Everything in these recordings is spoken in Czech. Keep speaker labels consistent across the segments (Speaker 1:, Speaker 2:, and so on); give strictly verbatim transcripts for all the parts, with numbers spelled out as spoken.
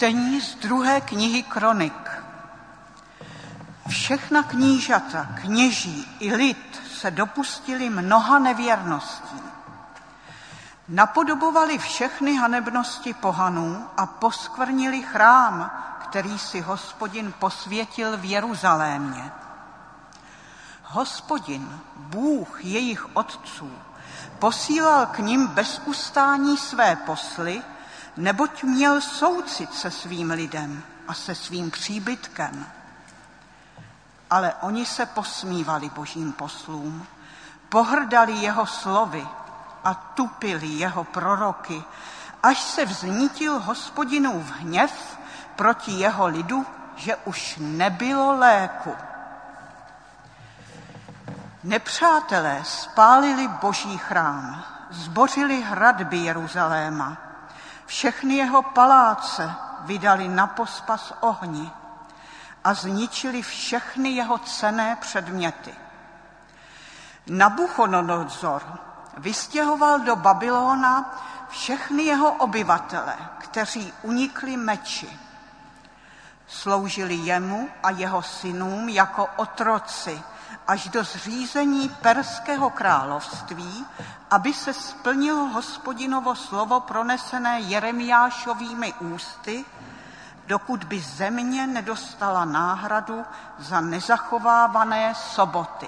Speaker 1: Čtení z druhé knihy Kronik. Všechna knížata, kněží i lid se dopustili mnoha nevěrností. Napodobovali všechny hanebnosti pohanů a poskvrnili chrám, který si Hospodin posvětil v Jeruzalémě. Hospodin, Bůh jejich otců, posílal k nim bez ustání své posly, neboť měl soucit se svým lidem a se svým příbytkem. Ale oni se posmívali božím poslům, pohrdali jeho slovy a tupili jeho proroky, až se vznítil Hospodinův hněv proti jeho lidu, že už nebylo léku. Nepřátelé spálili boží chrám, zbořili hradby Jeruzaléma, všechny jeho paláce vydali na pospas ohni a zničili všechny jeho cenné předměty. Nabuchodonozor vystěhoval do Babylona všechny jeho obyvatele, kteří unikli meči. Sloužili jemu a jeho synům jako otroci až do zřízení Perského království, aby se splnilo Hospodinovo slovo pronesené Jeremiášovými ústy, dokud by země nedostala náhradu za nezachovávané soboty.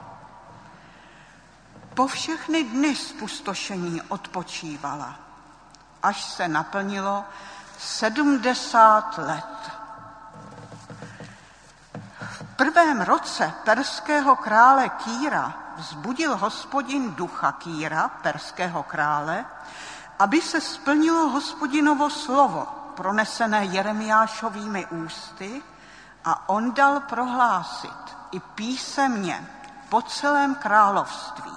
Speaker 1: Po všechny dny zpustošení odpočívala, až se naplnilo sedmdesát let. V prvém roce perského krále Kýra vzbudil Hospodin ducha Kýra, perského krále, aby se splnilo Hospodinovo slovo, pronesené Jeremiášovými ústy, a on dal prohlásit i písemně po celém království.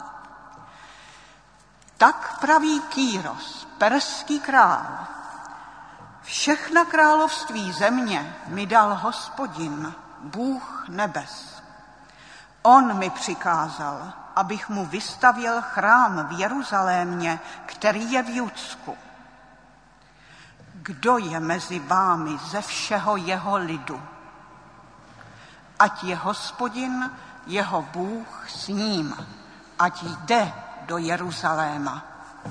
Speaker 1: Tak praví Kýros, perský král: všechna království země mi dal Hospodin, Bůh nebes. On mi přikázal, abych mu vystavěl chrám v Jeruzalémě, který je v Judsku. Kdo je mezi vámi ze všeho jeho lidu? Ať je Hospodin, jeho Bůh s ním, ať jde do Jeruzaléma.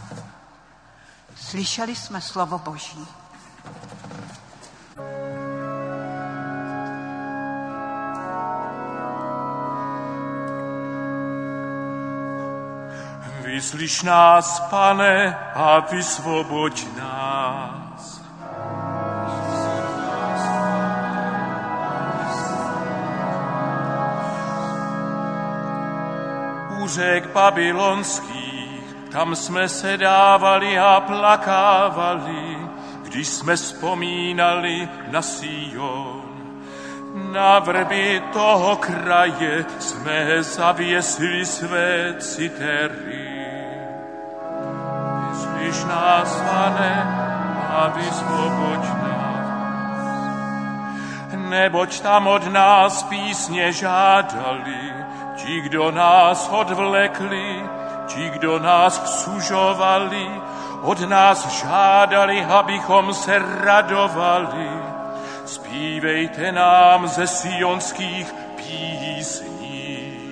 Speaker 1: Slyšeli jsme slovo Boží.
Speaker 2: Vyslyš nás, Pane, a vysvoboď nás. U řek babylonských, tam jsme se dávali a plakávali, když jsme vzpomínali na Sion. Na vrby toho kraje jsme zavěsili své citery. Vyslyš nás, Pane, a vysvoboď nás. Neboť tam od nás písně žádali, ti, kdo nás odvlekli, ti, kdo nás sužovali, od nás žádali, abychom se radovali. Zpívejte nám ze sionských písní.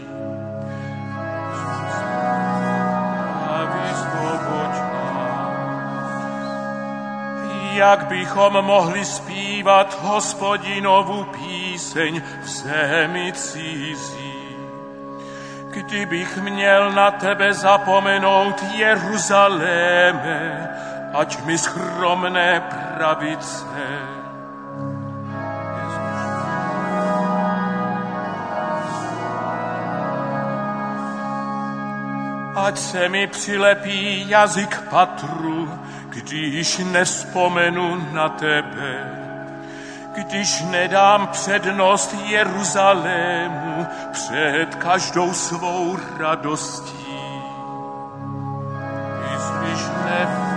Speaker 2: A vysvoboď nás. Jak bychom mohli zpívat Hospodinovu píseň v zemi cizí? Kdybych měl na tebe zapomenout, Jeruzaléme, ať mi schromné pravice. Ať se mi přilepí jazyk patru, když nespomenu na tebe, když nedám přednost Jeruzalému před každou svou radostí. Vyslyš nebe